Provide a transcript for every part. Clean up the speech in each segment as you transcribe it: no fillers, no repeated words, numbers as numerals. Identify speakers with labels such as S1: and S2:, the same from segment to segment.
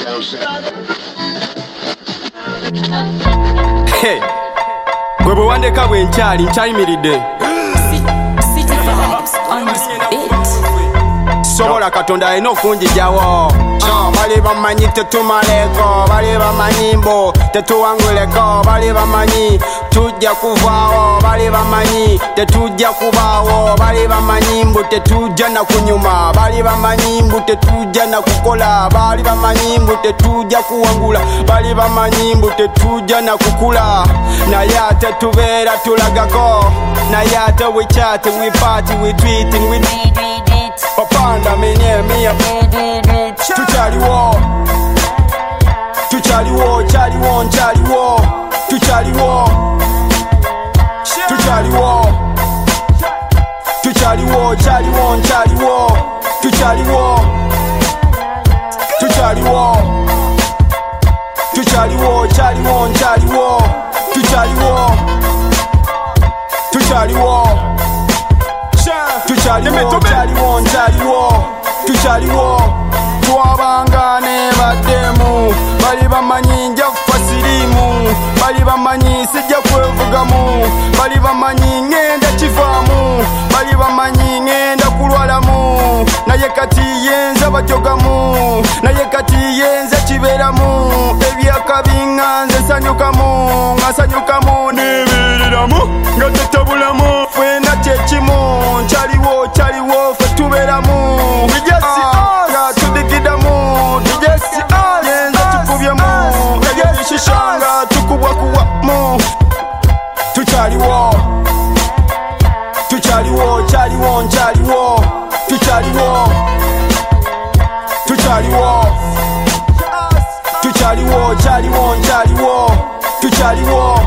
S1: Hey, gwe bwe wandeka bwe nkyayimiridde sobola Katonda alina okunjijawo. Bali bamanyi tetumaleko, bali bamanyi mbo tetuwanguleko, bali bamanyi tujja kuvaawo, bali bamanyi tetujja kubaawo, bali bamanyi mbu tetujja na kunyuma, bali bamanyi mbu tetujja na kukola, bali bamanyi mbu tetujja kuwangula, bali bamanyi mbu tetujja na kukula. Naye ate tubeera tulagako, naye ate we chat, we party, we tweet, we Opanda menye miya tuchaliwo tuchaliwo chaliwo chaliwo tuchaliwo tuchaliwo tuchaliwo chaliwo chaliwo tuchaliwo tuchaliwo tuchaliwo chaliwo chaliwo tuchaliwo tuchaliwo tuchaliwo twabangane baddemu, bali bamanyi nja kufa sirimu, bali bamanyi sijja kwevugamu, bali bamanyi ngenda kivaamu, bali bamanyi ngenda kulwalamu, naye kati yenza bajogamu, naye kati yenza kibeeramu, ebyakabi nga nze nsanyukamu, nga nsanyukamu nebeereramu nga tetabulamu, fena kyekimu nkyaliwo kyaliwo fe tubeeramu, nga tudigidamu tujesi yenza tukubyemu, ebishisha nga tukubwakuwamu, tukyaliwo tukyaliwo kyaliwo nkyaliwo tukyaliwo tukyaliwo tukyaliwo kyaliwo nkyaliwo tukyaliwo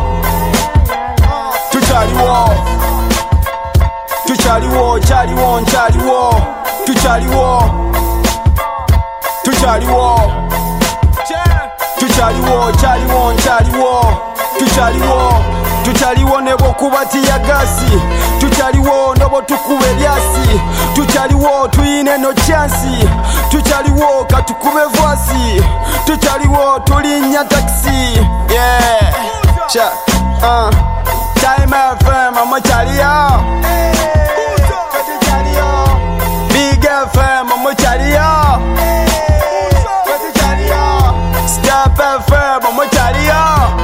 S1: tukyaliwo tukyaliwo kyaliwo nkyaliwo tukyaliwo tukyaliwo tukyaliwo kyaliwo nkyaliwo tukyaliwo tukyaliwo ne bwokuba tiyagasi, tukyaliwo nobo tukuba ebyasi, tukyaliwo tuyine no chansi, tukyaliwo katukube voisi, tukyaliwo tulinnya taxi. Yeah, cha Time FM mukyaliyo, Big FM mukyaliyo, Step FM mukyaliyo,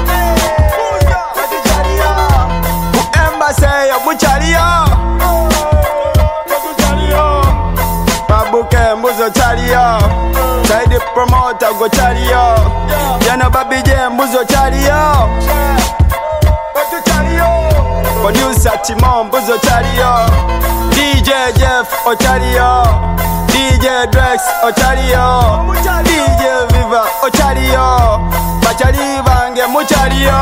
S1: Embassy mukyaliyo, Babuke mbuzo kyaliyo, Side Promoter go kyaliyo, Jano Babije mbuzo kyaliyo, Producer Timon mbuzo kyaliyo, DJ Jeff Ochaliyo, DJ Drex Ochaliyo, DJ Viva Ochaliyo, Bachali bange mukyaliyo,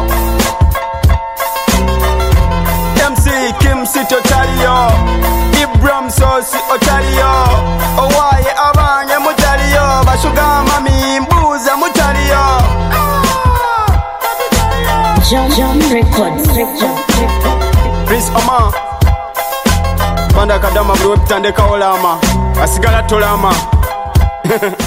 S1: MC Kim Sito Ochaliyo, Ibram Sosi Ochaliyo, Owaye abange mukyaliyo, Bashuga Mami mbuza mukyaliyo.
S2: John Records.
S1: Prince Omar Banda kadama buli wepitandeka olama asigala tolama